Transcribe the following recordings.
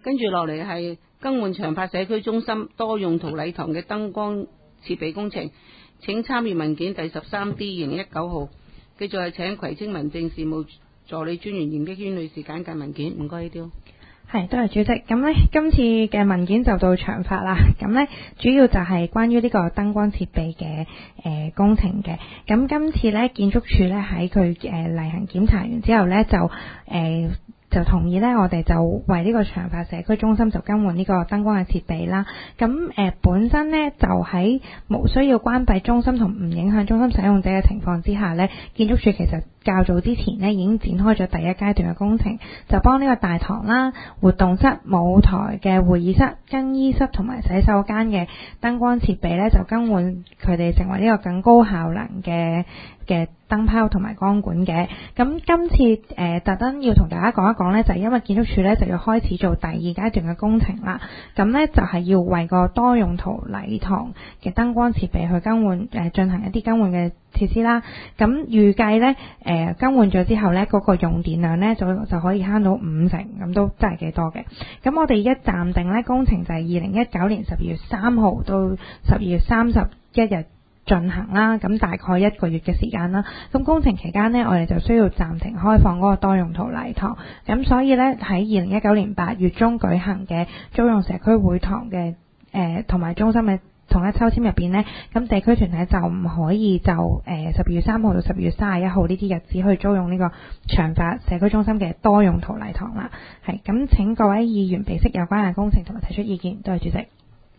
跟住落嚟係更換長發社區中心多用途禮堂嘅燈光設備工程，請參閱文件第 13D/2019 號。繼續係請葵青民政事務助理專員嚴碧娟女士簡介文件，唔該呢啲。 係，多謝主席。咁呢，今次嘅文件就到長發啦。咁呢，主要就係關於呢個燈光設備嘅工程嘅。咁今次呢，建築署呢喺佢例行檢查完之後呢，就同意呢，我哋就為呢個長發社區中心就更換呢個燈光嘅設備啦。咁本身呢，就喺無需要關閉中心同唔影響中心使用者嘅情況之下呢，建築署其實較早之前呢已經展開咗第一階段嘅工程，就幫呢個大堂啦、活動室、舞台嘅會議室、更衣室同埋洗手間嘅燈光設備呢，就更換佢哋成為呢個更高效能嘅燈泡同埋光管嘅。咁今次特登要同大家講一講呢，就係因為建築署呢就要開始做第二階段嘅工程啦。咁呢就係要為個多用途禮堂嘅燈光設備去更換進行一啲更換嘅設施啦。咁預計呢更換咗之後呢，嗰個用電量呢就可以慳到50%，咁都真係幾多嘅。咁我哋一暫定呢工程就係2019年12月3號到12月31日進行啦，咁大概1個月嘅時間啦。咁工程期間呢，我哋就需要暫停開放嗰個多用途禮堂。咁所以呢，喺2019年8月中舉行嘅租用社區會堂嘅同埋中心嘅同一抽籤入邊呢，咁地區團體就唔可以就12月3號到12月31號呢啲日子去租用呢個長發社區中心嘅多用途禮堂啦。係咁，請各位議員備悉有關嘅工程同埋提出意見。多謝主席。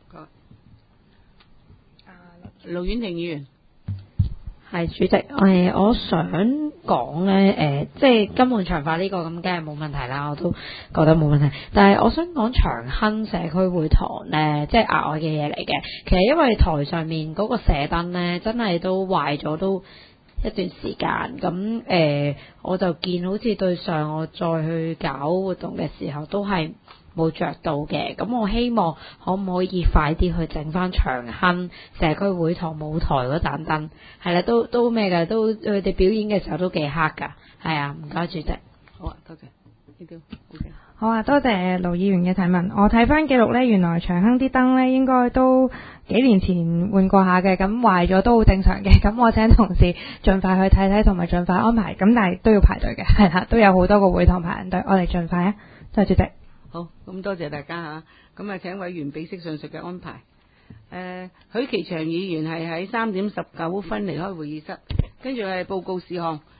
盧婉婷議員。 係主席，我想講呢，即係更換長發呢個咁，梗係冇問題啦，我都覺得冇問題。但係我想講長亨社區會堂呢，即係額外嘅嘢嚟嘅。其實因為台上面嗰個射燈呢，真係都壞咗都一段時間。咁我就見好似對上我再去搞活動嘅時候都係冇着到嘅。咁我希望可唔可以快啲去整翻長亨社區會堂舞台嗰盞燈，係啦，都咩㗎，都佢哋表演嘅時候都幾黑㗎。係啊，唔該主席。 好啊，多謝呢啲。OK。 好啊，多謝盧議員嘅提問。我睇翻記錄呢，原來長亨啲燈呢應該都幾年前換過下嘅，咁壞咗都好正常嘅。咁我請同事盡快去睇睇，同埋盡快安排。咁但係都要排隊嘅，係啦，都有好多個會堂排緊隊。我哋盡快啊，多謝主席。 好，咁多謝大家吓，咁啊請委員備悉上述嘅安排。許其祥議員係喺3點19分離開會議室，跟住係報告事項。